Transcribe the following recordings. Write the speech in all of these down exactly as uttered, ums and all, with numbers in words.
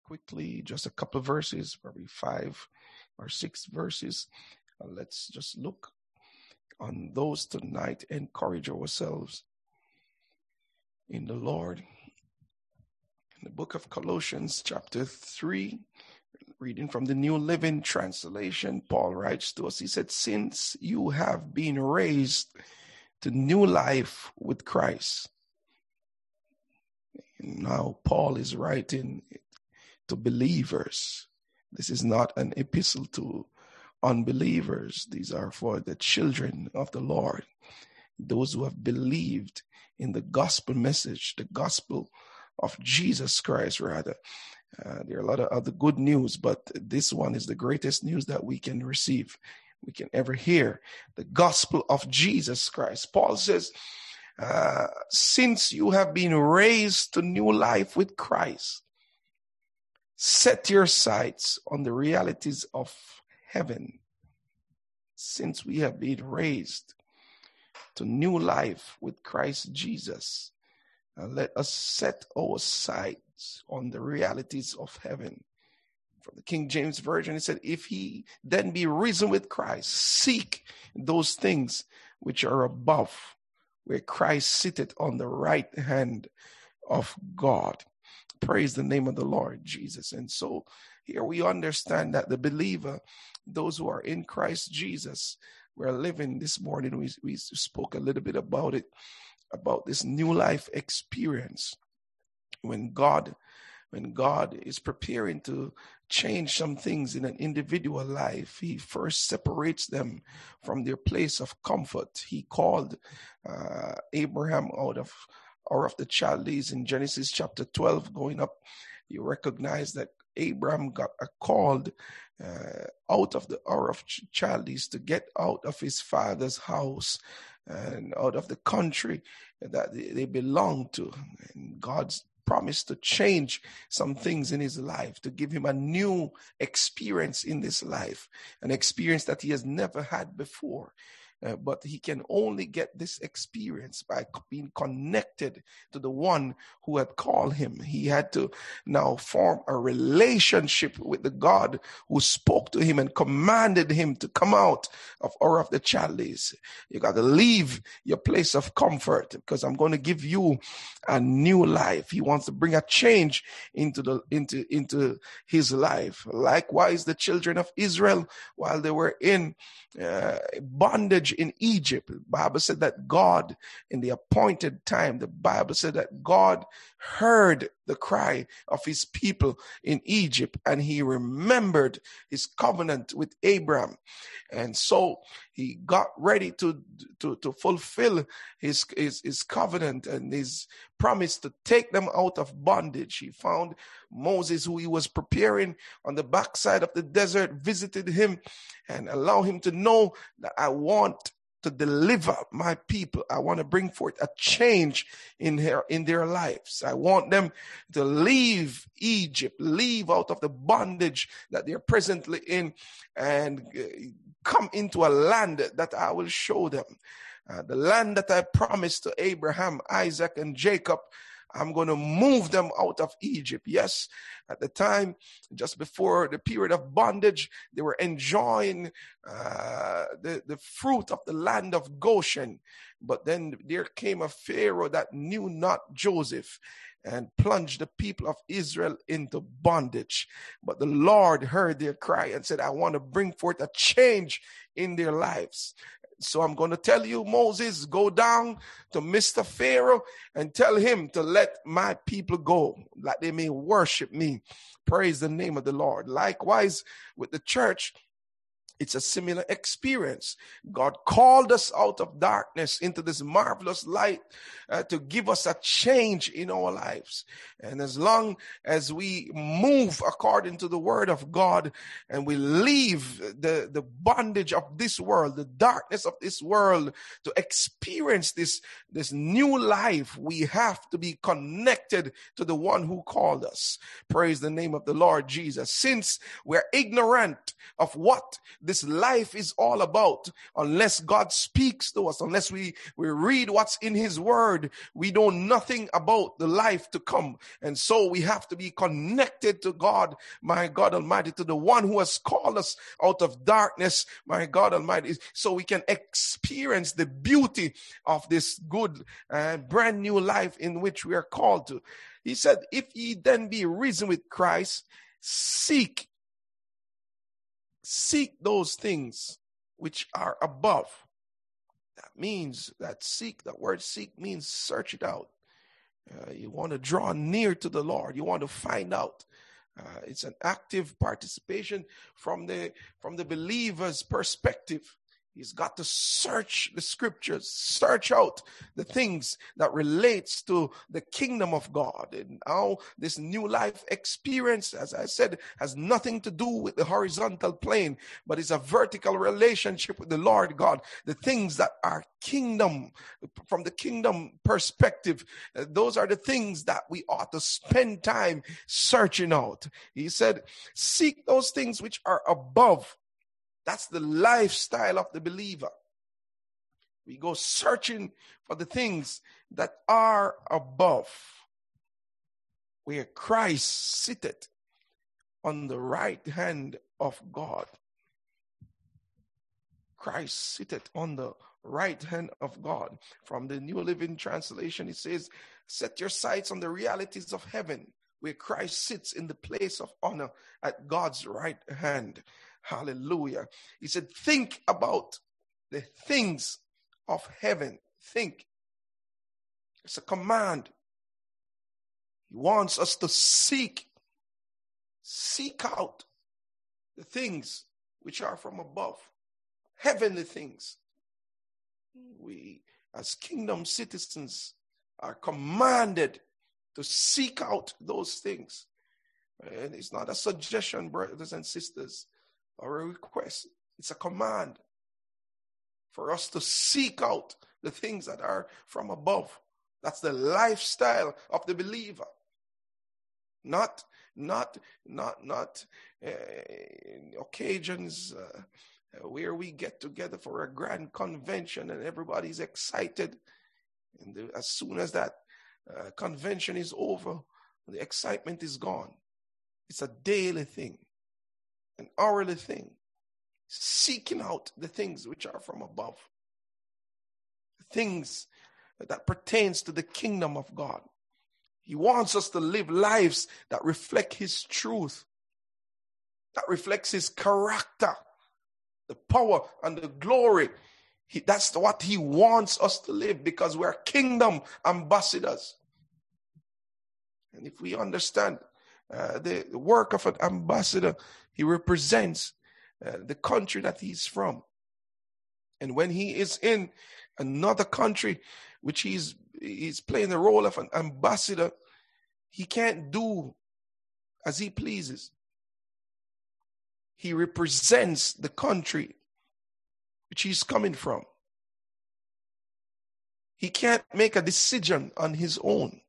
quickly, just a couple of verses, probably five or six verses. Uh, let's just look on those tonight, encourage ourselves in the Lord. In the book of Colossians, chapter three, reading from the New Living Translation, Paul writes to us, he said, since you have been raised to new life with Christ. Now, Paul is writing to believers. This is not an epistle to unbelievers. These are for the children of the Lord, those who have believed in the gospel message, the gospel of Jesus Christ, rather. Uh, there are a lot of other good news, but this one is the greatest news that we can receive, we can ever hear, the gospel of Jesus Christ. Paul says, uh, since you have been raised to new life with Christ, set your sights on the realities of heaven. Since we have been raised to new life with Christ Jesus, uh, let us set our sights on the realities of heaven. From the King James Version, it said, if he then be risen with Christ, seek those things which are above, where Christ sitteth on the right hand of God. Praise the name of the Lord Jesus. And so here we understand that the believer, those who are in Christ Jesus, we're living this morning. We, we spoke a little bit about it, about this new life experience. When God, when God is preparing to change some things in an individual life, he first separates them from their place of comfort. He called uh, Abraham out of Ur of the Chaldees in Genesis chapter twelve. Going up, you recognize that Abraham got a called uh, out of the Ur of Chaldees to get out of his father's house and out of the country that they, they belonged to. And God's promised to change some things in his life, to give him a new experience in this life, an experience that he has never had before. Uh, but he can only get this experience by being connected to the one who had called him. He had to now form a relationship with the God who spoke to him and commanded him to come out of Ur of the Chaldees. You got to leave your place of comfort, because I'm going to give you a new life. He wants to bring a change into the into into his life. Likewise, the children of Israel, while they were in uh, bondage in Egypt, the Bible said that God, in the appointed time, the Bible said that God heard the cry of his people in Egypt, and he remembered his covenant with Abraham. And so he got ready to, to, to fulfill his, his, his covenant and his promise to take them out of bondage. He found Moses, who he was preparing on the backside of the desert, visited him and allowed him to know that I want to deliver my people. I want to bring forth a change in her, in their lives. I want them to leave Egypt, leave out of the bondage that they're presently in, and come into a land that I will show them. Uh, the land that I promised to Abraham, Isaac, and Jacob. I'm going to move them out of Egypt. Yes, at the time, just before the period of bondage, they were enjoying uh, the, the fruit of the land of Goshen. But then there came a Pharaoh that knew not Joseph and plunged the people of Israel into bondage. But the Lord heard their cry and said, I want to bring forth a change in their lives. So I'm going to tell you, Moses, go down to Mister Pharaoh and tell him to let my people go, that they may worship me. Praise the name of the Lord. Likewise, with the church, it's a similar experience. God called us out of darkness into this marvelous light uh, to give us a change in our lives. And as long as we move according to the word of God and we leave the, the bondage of this world, the darkness of this world, to experience this, this new life, we have to be connected to the one who called us. Praise the name of the Lord Jesus. Since we're ignorant of what this life is all about. Unless God speaks to us, unless we, we read what's in his word, we know nothing about the life to come. And so we have to be connected to God, my God Almighty, to the one who has called us out of darkness, my God Almighty, so we can experience the beauty of this good and brand new life in which we are called to. He said, if ye then be risen with Christ, seek, seek those things which are above. That means that seek, that word seek means search it out. Uh, you want to draw near to the Lord. You want to find out. Uh, it's an active participation from the, from the believer's perspective. He's got to search the scriptures, search out the things that relates to the kingdom of God. And now this new life experience, as I said, has nothing to do with the horizontal plane, but it's a vertical relationship with the Lord God. The things that are kingdom, from the kingdom perspective, uh, those are the things that we ought to spend time searching out. He said, seek those things which are above. That's the lifestyle of the believer. We go searching for the things that are above, where Christ sitteth on the right hand of God. Christ sitteth on the right hand of God. From the New Living Translation, it says, set your sights on the realities of heaven, where Christ sits in the place of honor at God's right hand. Hallelujah. He said, think about the things of heaven. Think. It's a command. He wants us to seek, seek out the things which are from above, heavenly things. We, as kingdom citizens, are commanded to seek out those things. And it's not a suggestion, brothers and sisters, or a request. It's a command for us to seek out the things that are from above. That's the lifestyle of the believer. Not, not, not, not uh, occasions uh, where we get together for a grand convention and everybody's excited. And the, as soon as that uh, convention is over, the excitement is gone. It's a daily thing, an hourly thing, seeking out the things which are from above, the things that pertains to the kingdom of God. He wants us to live lives that reflect his truth, that reflects his character, the power and the glory. He, that's what he wants us to live, because we're kingdom ambassadors. And if we understand uh, the, the work of an ambassador, he represents uh, the country that he's from. And when he is in another country, which he's, he's playing the role of an ambassador, he can't do as he pleases. He represents the country which he's coming from. He can't make a decision on his own.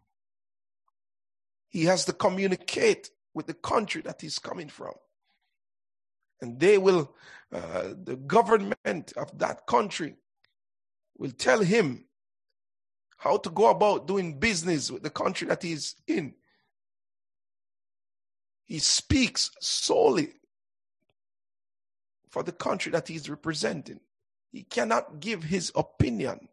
He has to communicate with the country that he's coming from. And they will, uh, the government of that country will tell him how to go about doing business with the country that he's in. He speaks solely for the country that he's representing. He cannot give his opinion.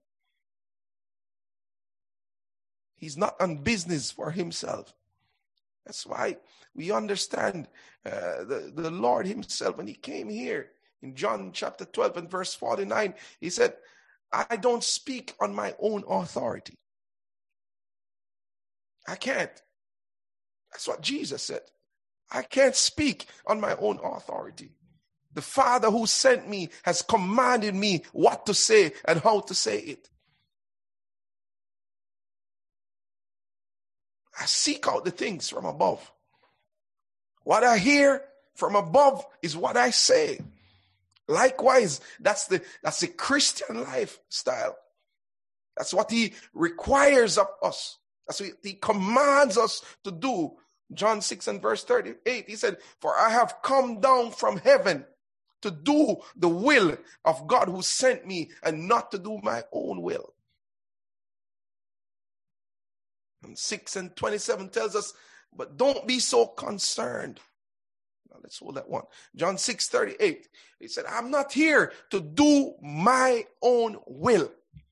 He's not on business for himself. That's why we understand uh, the, the Lord himself, when he came here in John chapter twelve and verse forty-nine, he said, I don't speak on my own authority. I can't. That's what Jesus said. I can't speak on my own authority. The Father who sent me has commanded me what to say and how to say it. I seek out the things from above. What I hear from above is what I say. Likewise, that's the that's the Christian lifestyle. That's what he requires of us. That's what he commands us to do. John six and verse thirty-eight, he said, for I have come down from heaven, to do the will of God who sent me and not to do my own will. And six and twenty-seven tells us, but don't be so concerned. Now let's hold that one. John six thirty-eight. He said, I'm not here to do my own will.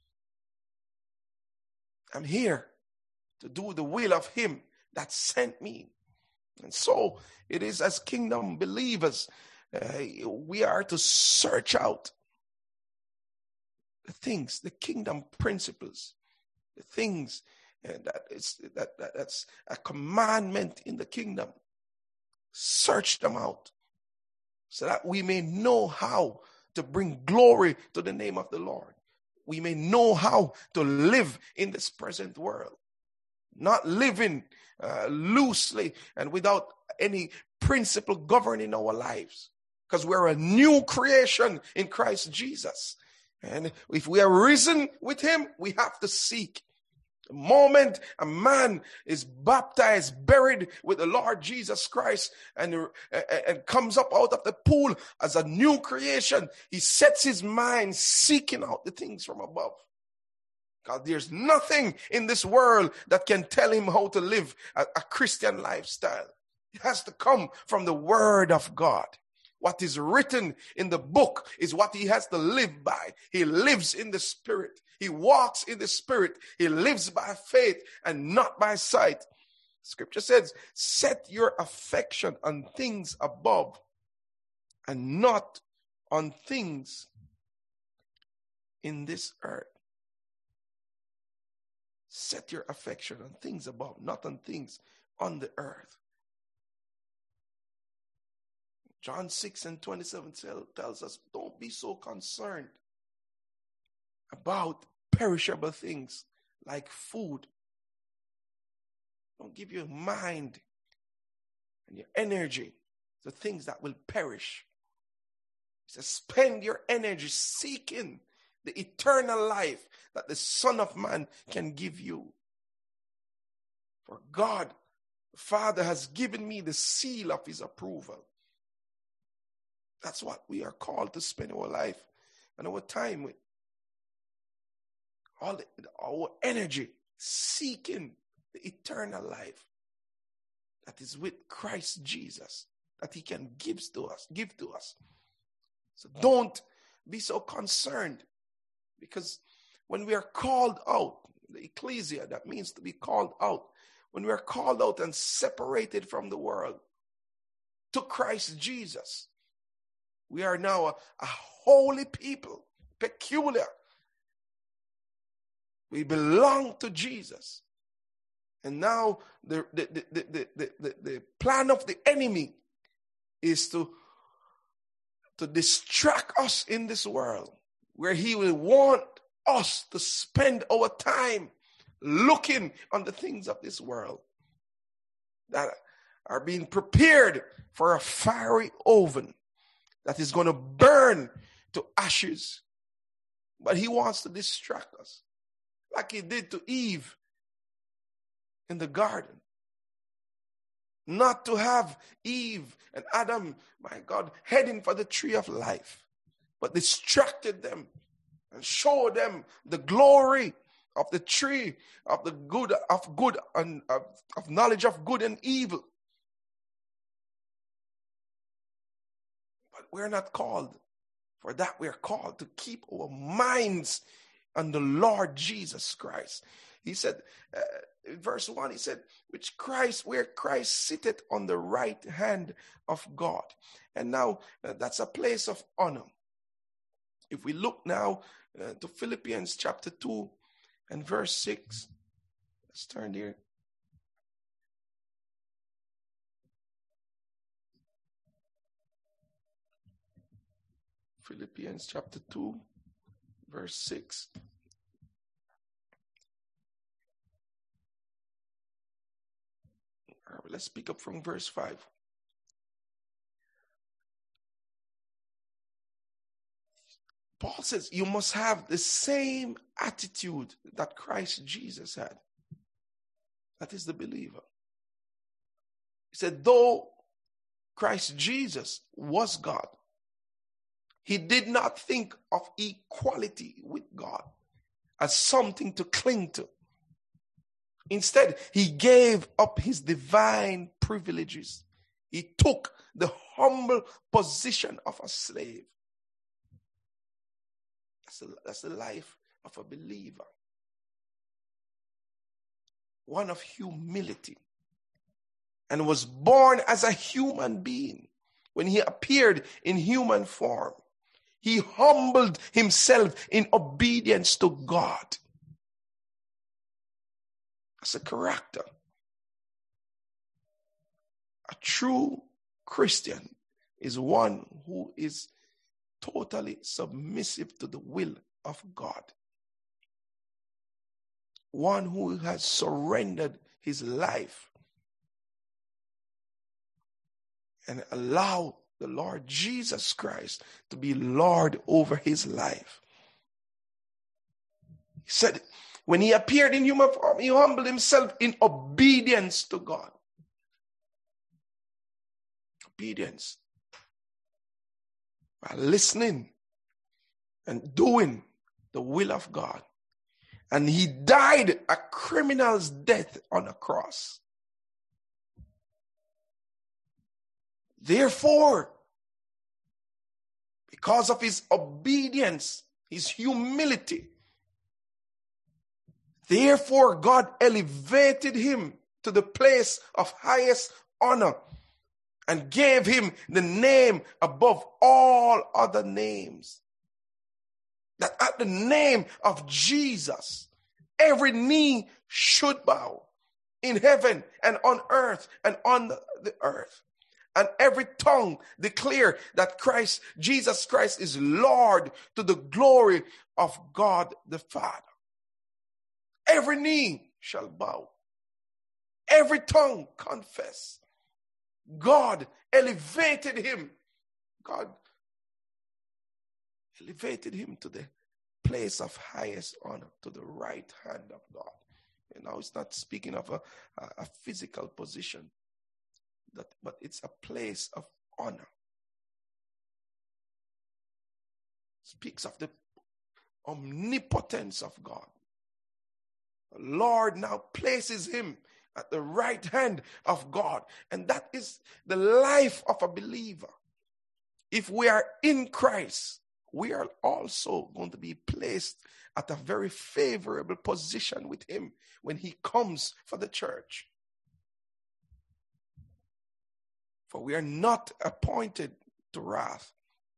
I'm here to do the will of him that sent me. And so it is as kingdom believers, uh, we are to search out the things, the kingdom principles, the things uh, that is that, that that's a commandment in the kingdom. Search them out so that we may know how to bring glory to the name of the Lord. We may know how to live in this present world, not living uh, loosely and without any principle governing our lives, because we're a new creation in Christ Jesus. And if we are risen with him, we have to seek. The moment a man is baptized, buried with the Lord Jesus Christ, and, uh, and comes up out of the pool as a new creation, he sets his mind seeking out the things from above. God, there's nothing in this world that can tell him how to live a, a Christian lifestyle. It has to come from the word of God. What is written in the book is what he has to live by. He lives in the spirit. He walks in the spirit. He lives by faith and not by sight. Scripture says, set your affection on things above and not on things in this earth. Set your affection on things above, not on things on the earth. John six and twenty-seven tells us, don't be so concerned about perishable things like food. Don't give your mind and your energy to things that will perish. He says, spend your energy seeking the eternal life that the Son of Man can give you. For God, the Father, has given me the seal of his approval. That's what we are called to spend our life and our time with. All the, our energy seeking the eternal life that is with Christ Jesus, that he can give to us, give to us. So don't be so concerned, because when we are called out, the ecclesia, that means to be called out. When we are called out and separated from the world to Christ Jesus, we are now a, a holy people, peculiar. We belong to Jesus. And now the, the, the, the, the, the, the plan of the enemy is to, to distract us in this world, where he will want us to spend our time looking on the things of this world that are being prepared for a fiery oven that is going to burn to ashes. But he wants to distract us, like he did to Eve in the garden. Not to have Eve and Adam, my God, heading for the tree of life, but distracted them and showed them the glory of the tree of the good of good and of, of knowledge of good and evil. But we're not called for that. We're called to keep our minds on the Lord Jesus Christ. He said, uh, in verse one, he said, which Christ, where Christ sitteth on the right hand of God. And now uh, that's a place of honor. If we look now uh, to Philippians chapter two and verse six, let's turn there. Philippians chapter two, verse six. All right, let's pick up from verse five. Paul says you must have the same attitude that Christ Jesus had. That is the believer. He said, though Christ Jesus was God, He did not think of equality with God as something to cling to. Instead, he gave up his divine privileges. He took the humble position of a slave. That's the, that's the life of a believer. One of humility. And was born as a human being. When he appeared in human form, he humbled himself in obedience to God. That's a character. A true Christian is one who is totally submissive to the will of God. One who has surrendered his life and allow the Lord Jesus Christ to be Lord over his life. He said, when he appeared in human form, he humbled himself in obedience to God. Obedience. By listening and doing the will of God. And he died a criminal's death on a cross. Therefore, because of his obedience, his humility, therefore God elevated him to the place of highest honor and gave him the name above all other names. That at the name of Jesus, every knee should bow in heaven and on earth and on the earth. And every tongue declare that Christ, Jesus Christ is Lord to the glory of God the Father. Every knee shall bow. Every tongue confess. God elevated him. God elevated him to the place of highest honor, to the right hand of God. And now it's not speaking of a, a, a physical position, that, but it's a place of honor. Speaks of the omnipotence of God. The Lord now places him at the right hand of God. And that is the life of a believer. If we are in Christ, we are also going to be placed at a very favorable position with him when he comes for the church. For we are not appointed to wrath.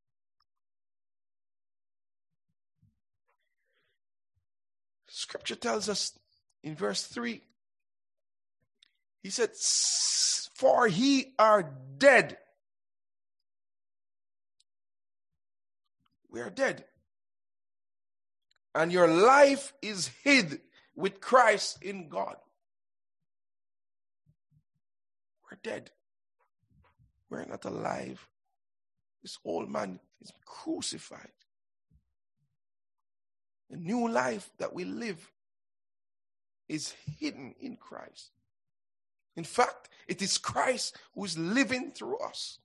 Scripture tells us in verse three, he said, for ye are dead. We are dead. And your life is hid with Christ in God. We're dead. We're not alive. This old man is crucified. The new life that we live is hidden in Christ. In fact, it is Christ who is living through us.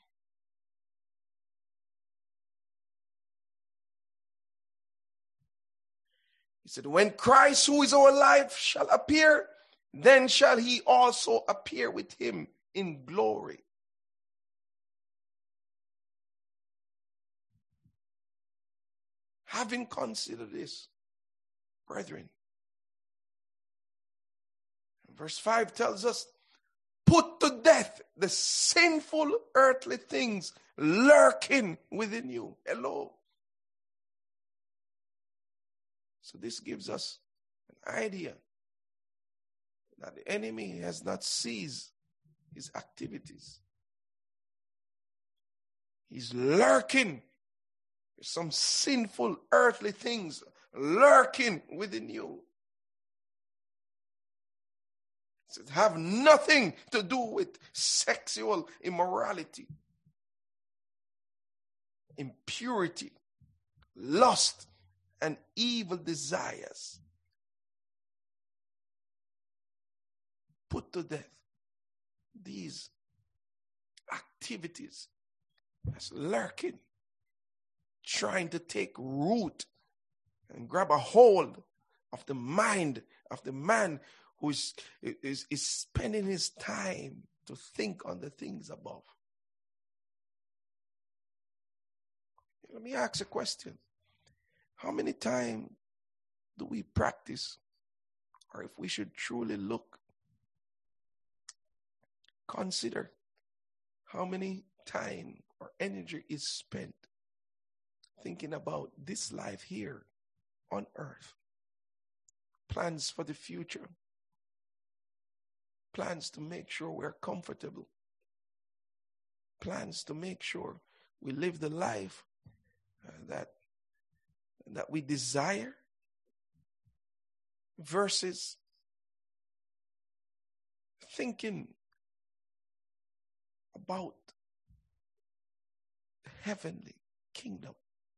He said, when Christ, who is our life, shall appear, then shall he also appear with him in glory. Having considered this, brethren, verse five tells us, put to death the sinful earthly things lurking within you. Hello. So this gives us an idea that the enemy has not ceased his activities. He's lurking. There's some sinful earthly things lurking within you. It says, have nothing to do with sexual immorality, impurity, lust, and evil desires. Put to death these activities that's lurking trying to take root and grab a hold of the mind of the man who is, is, is spending his time to think on the things above. Let me ask a question. How many times do we practice, or if we should truly look, consider how many time or energy is spent thinking about this life here on earth, plans for the future, plans to make sure we're comfortable, plans to make sure we live the life uh, that that we desire, versus thinking about the heavenly kingdom.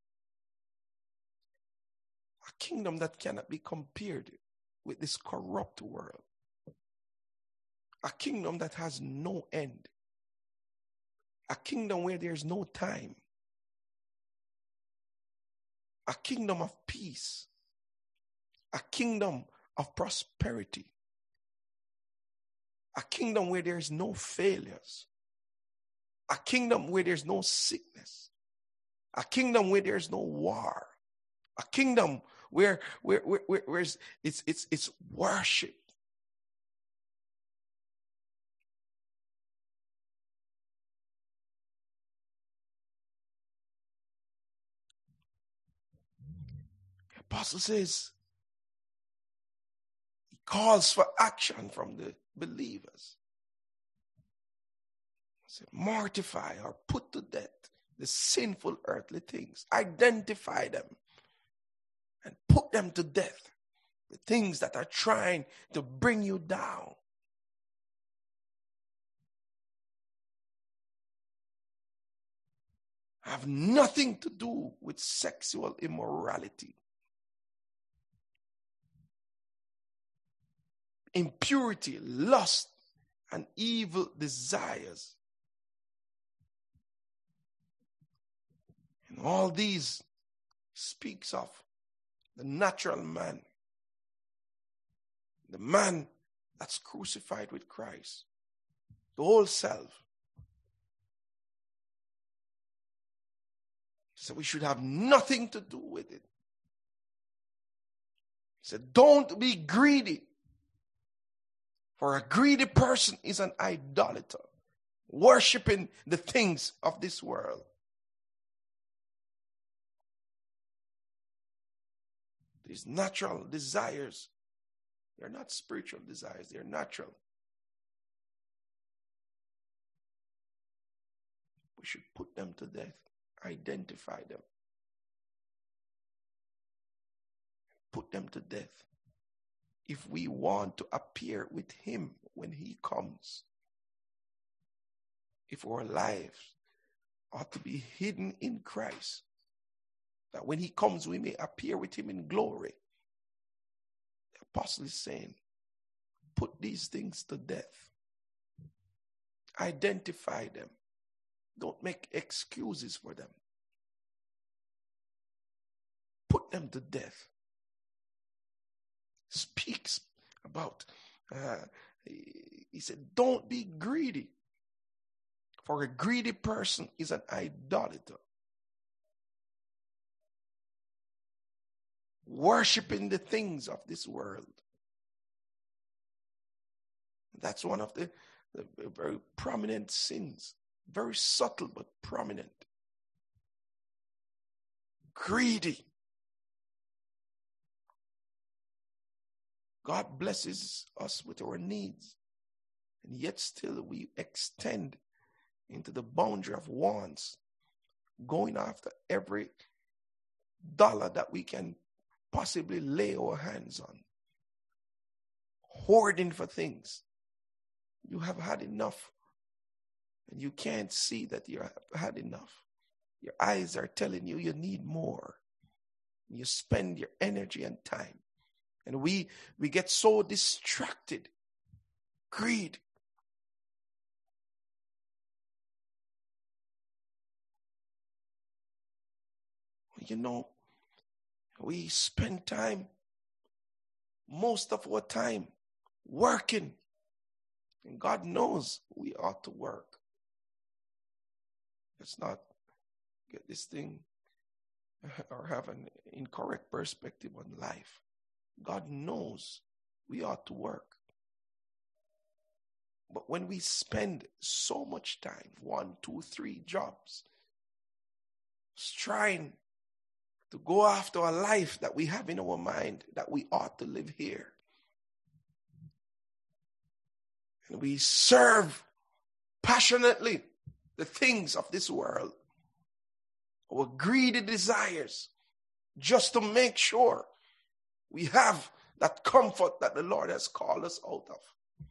A kingdom that cannot be compared with this corrupt world. A kingdom that has no end. A kingdom where there's no time. A kingdom of peace. A kingdom of prosperity. A kingdom where there's no failures. A kingdom where there's no sickness. A kingdom where there's no war. A kingdom where where where, where, where it's, it's it's it's worship. The apostle says he calls for action from the believers. He said, mortify or put to death the sinful earthly things. Identify them and put them to death. The things that are trying to bring you down. Have nothing to do with sexual immorality, impurity, lust, and evil desires. And all these speaks of the natural man, the man that's crucified with Christ, the whole self. So we should have nothing to do with it. He said, don't be greedy. For a greedy person is an idolater, worshiping the things of this world. These natural desires, they're not spiritual desires, they're natural. We should put them to death, identify them, put them to death. If we want to appear with him when he comes, if our lives ought to be hidden in Christ, that when he comes we may appear with him in glory. The apostle is saying, put these things to death. Identify them. Don't make excuses for them. Put them to death. Speaks about, uh, he said, don't be greedy. For a greedy person is an idolater, worshiping the things of this world. That's one of the, the very prominent sins. Very subtle but prominent. Greedy. God blesses us with our needs, and yet still we extend into the boundary of wants, going after every dollar that we can possibly lay our hands on, hoarding for things. You have had enough, and you can't see that you have had enough. Your eyes are telling you you need more. You spend your energy and time. And we, we get so distracted. Greed. You know, we spend time, most of our time, working. And God knows we ought to work. Let's not get this thing or have an incorrect perspective on life. God knows we ought to work. But when we spend so much time, one, two, three jobs, trying to go after a life that we have in our mind that we ought to live here, and we serve passionately the things of this world, our greedy desires, just to make sure we have that comfort that the Lord has called us out of.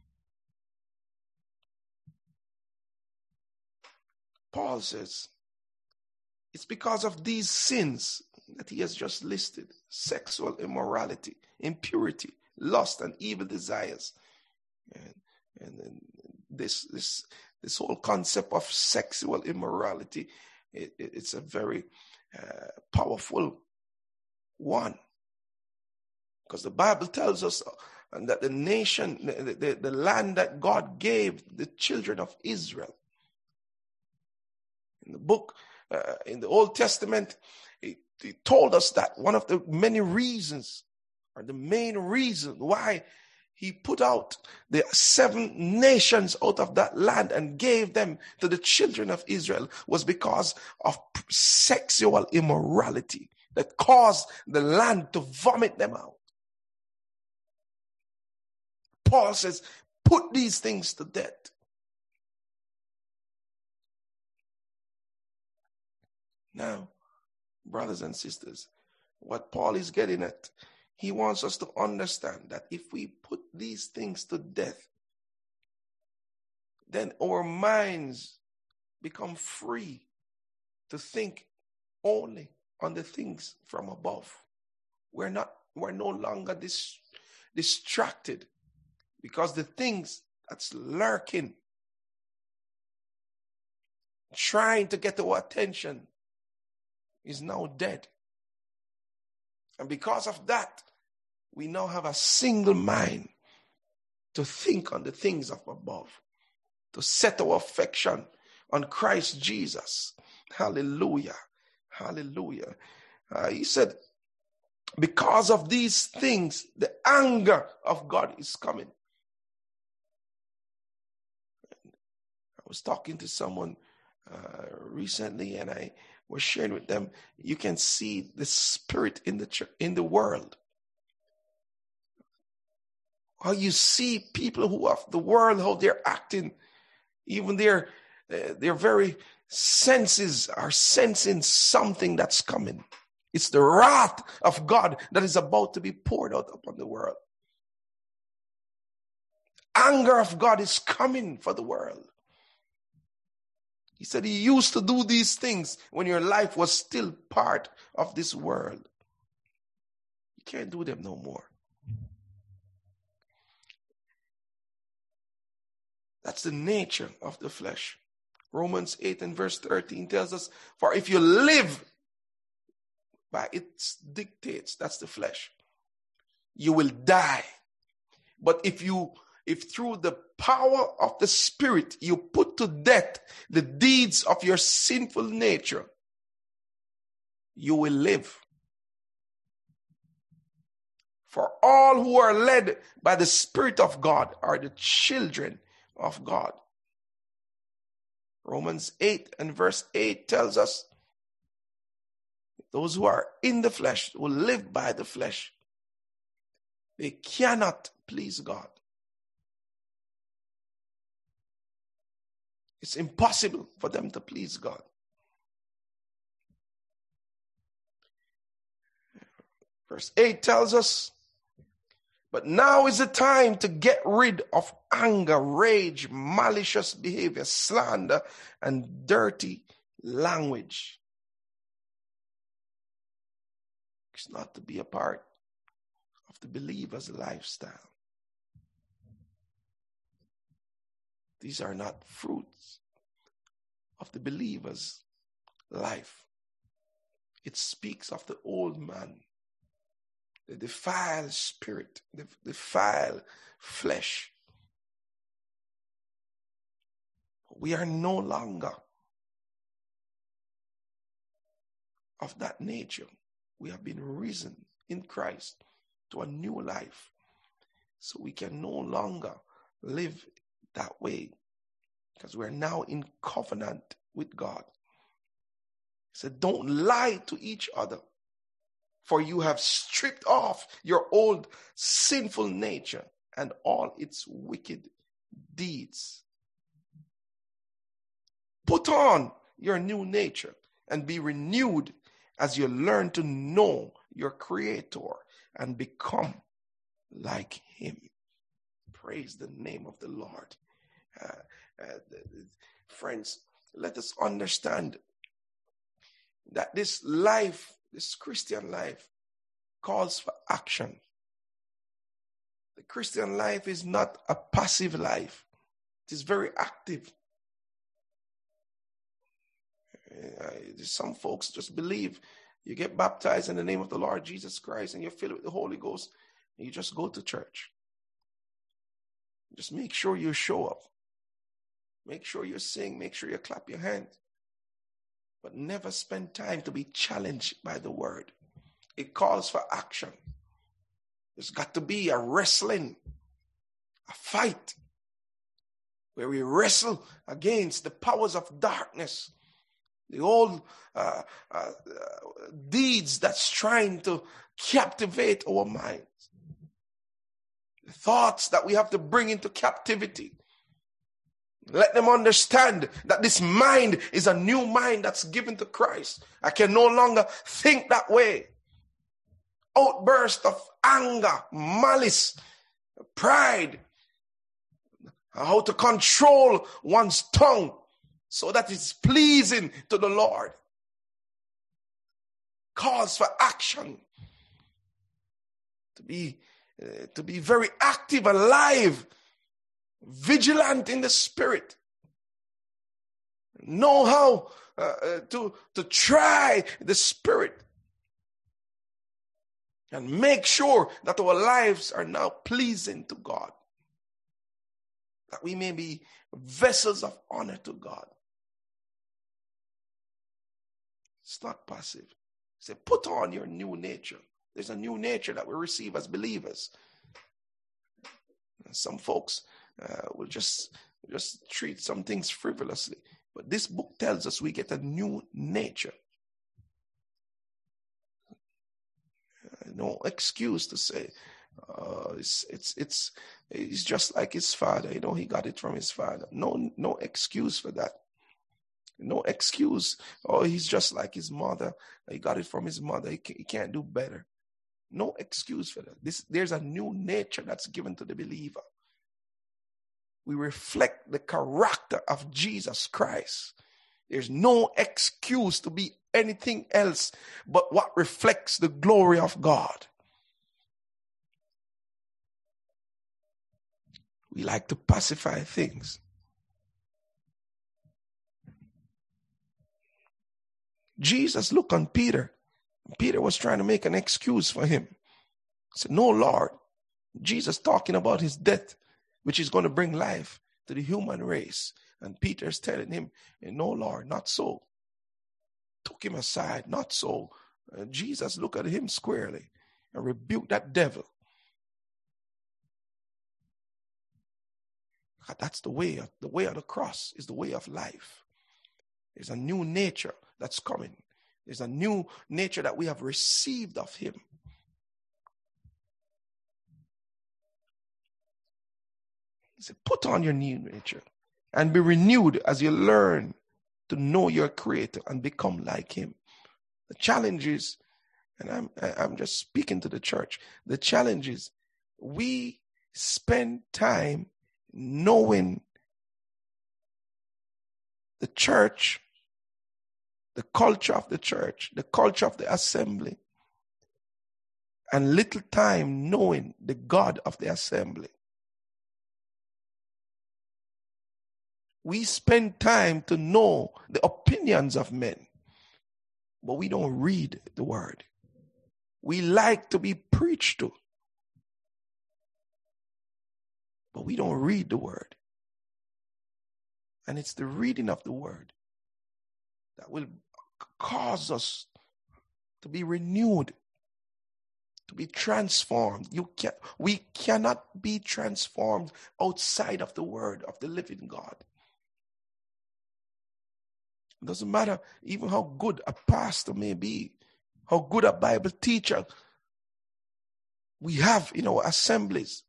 Paul says, it's because of these sins that he has just listed: sexual immorality, impurity, lust, and evil desires. And, and, and this, this, this whole concept of sexual immorality, it, it, it's a very uh, powerful one. Because the Bible tells us that the nation, the, the, the land that God gave the children of Israel, in the book, uh, in the Old Testament, it, it told us that one of the many reasons, or the main reason why he put out the seven nations out of that land and gave them to the children of Israel was because of sexual immorality that caused the land to vomit them out. Paul says, put these things to death. Now, brothers and sisters, what Paul is getting at, he wants us to understand that if we put these things to death, then our minds become free to think only on the things from above. We're not, we're no longer dis, distracted because the things that's lurking, trying to get our attention, is now dead. And because of that, we now have a single mind to think on the things of above, to set our affection on Christ Jesus. Hallelujah. Hallelujah. Uh, he said, because of these things, the anger of God is coming. I was talking to someone uh, recently, and I was sharing with them, you can see the spirit in the church, in the world. How you see people who of the world, how they're acting, even their uh, their very senses are sensing something that's coming. It's the wrath of God that is about to be poured out upon the world. Anger of God is coming for the world. He said he used to do these things when your life was still part of this world. You can't do them no more. That's the nature of the flesh. Romans eight and verse thirteen tells us, for if you live by its dictates, that's the flesh, you will die. But if you, if through the power of the Spirit, you put to death the deeds of your sinful nature, you will live. For all who are led by the Spirit of God are the children of God. Romans eight and verse eight tells us, those who are in the flesh will live by the flesh. They cannot please God. It's impossible for them to please God. Verse eight tells us, but now is the time to get rid of anger, rage, malicious behavior, slander, and dirty language. It's not to be a part of the believer's lifestyle. These are not fruits of the believer's life. It speaks of the old man, the defiled spirit, the defiled flesh. We are no longer of that nature. We have been risen in Christ to a new life. So we can no longer live that way because we're now in covenant with God. He said, don't lie to each other, for you have stripped off your old sinful nature and all its wicked deeds. Put on your new nature and be renewed as you learn to know your Creator and become like Him. Praise the name of the Lord. Uh, uh, friends, let us understand that this life, this Christian life, calls for action. The Christian life is not a passive life. It is very active. Uh, some folks just believe you get baptized in the name of the Lord Jesus Christ and you're filled with the Holy Ghost and you just go to church. Just make sure you show up. Make sure you sing. Make sure you clap your hands. But never spend time to be challenged by the word. It calls for action. There's got to be a wrestling, a fight, where we wrestle against the powers of darkness, the old uh, uh, uh, deeds that's trying to captivate our minds, the thoughts that we have to bring into captivity. Let them understand that this mind is a new mind that's given to Christ. I can no longer think that way. Outburst of anger, malice, pride, how to control one's tongue so that it's pleasing to the Lord. Calls for action. To be, uh, to be very active, alive, vigilant in the spirit. Know how uh, uh, to, to try the spirit. And make sure that our lives are now pleasing to God. That we may be vessels of honor to God. It's not passive. Say, put on your new nature. There's a new nature that we receive as believers. Some folks uh, will just, just treat some things frivolously. But this book tells us we get a new nature. No excuse to say uh, it's it's it's it's just like his father. You know, he got it from his father. No, no excuse for that. No excuse. Oh, he's just like his mother. He got it from his mother. He, can, he can't do better. No excuse for that. This there's a new nature that's given to the believer. We reflect the character of Jesus Christ. There's no excuse to be anything else but what reflects the glory of God. We like to pacify things. Jesus looked on Peter. Peter was trying to make an excuse for him. He said, no, Lord. Jesus talking about his death, which is going to bring life to the human race. And Peter's telling him, no, Lord, not so. Took him aside, not so. Uh, Jesus looked at him squarely and rebuked that devil. That's the way. Of, the way of the cross is the way of life. There's a new nature that's coming. There's a new nature that we have received of him. He said, put on your new nature and be renewed as you learn to know your Creator and become like him. The challenge is, and I'm, I'm just speaking to the church, the challenge is we spend time knowing the church, the culture of the church, the culture of the assembly, and little time knowing the God of the assembly. We spend time to know the opinions of men. but we don't read the word. We like to be preached to, but we don't read the word. And it's the reading of the word that will cause us to be renewed, to be transformed. You can, we cannot be transformed outside of the word of the living God. It doesn't matter even how good a pastor may be, how good a Bible teacher we have in our assemblies.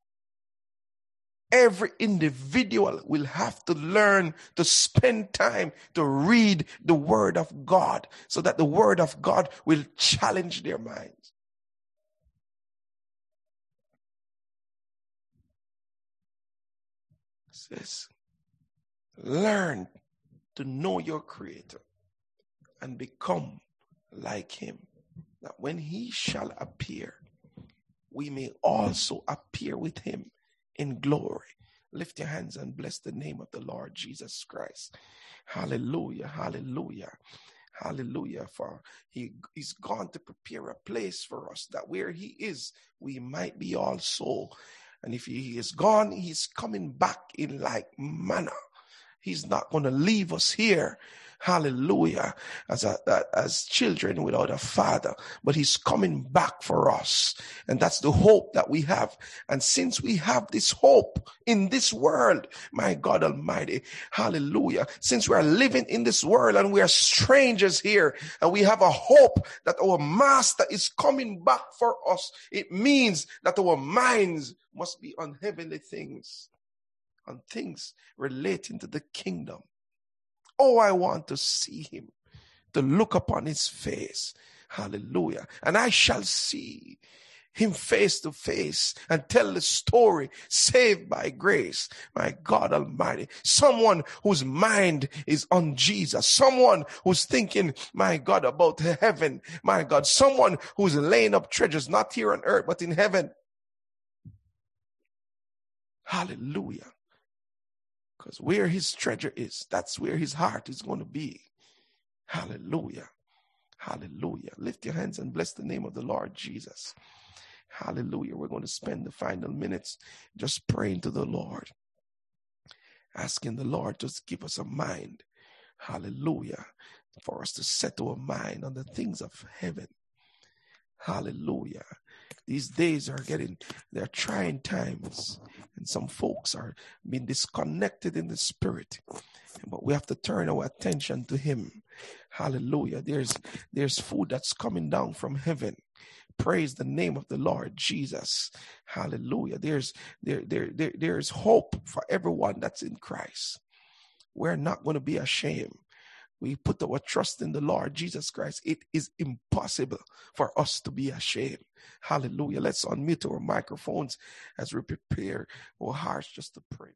Every individual will have to learn to spend time to read the word of God so that the word of God will challenge their minds. It says, learn to know your Creator and become like him, that when he shall appear, we may also appear with him in glory. Lift your hands and bless the name of the Lord Jesus Christ. Hallelujah, hallelujah, hallelujah. For he is gone to prepare a place for us, that where he is, we might be also. And if he is gone, he's coming back in like manner. He's not going to leave us here, hallelujah, as a, as children without a father, but he's coming back for us. And that's the hope that we have. And since we have this hope in this world, my God Almighty, hallelujah, since we are living in this world and we are strangers here, and we have a hope that our master is coming back for us, it means that our minds must be on heavenly things, on things relating to the kingdom. Oh, I want to see him, to look upon his face. Hallelujah. And I shall see him face to face and tell the story, saved by grace. My God Almighty. Someone whose mind is on Jesus. Someone who's thinking, my God, about heaven. My God, someone who's laying up treasures, not here on earth, but in heaven. Hallelujah. Because where his treasure is, that's where his heart is going to be. Hallelujah. Hallelujah. Lift your hands and bless the name of the Lord Jesus. Hallelujah. We're going to spend the final minutes just praying to the Lord, asking the Lord to give us a mind. Hallelujah. For us to set our mind on the things of heaven. Hallelujah. These days are getting, they're trying times, and some folks are being disconnected in the spirit, but we have to turn our attention to him. Hallelujah. There's, there's food that's coming down from heaven. Praise the name of the Lord Jesus. Hallelujah. There's, there, there, there, there's hope for everyone that's in Christ. We're not going to be ashamed. We put our trust in the Lord Jesus Christ. It is impossible for us to be ashamed. Hallelujah. Let's unmute our microphones as we prepare our hearts just to pray.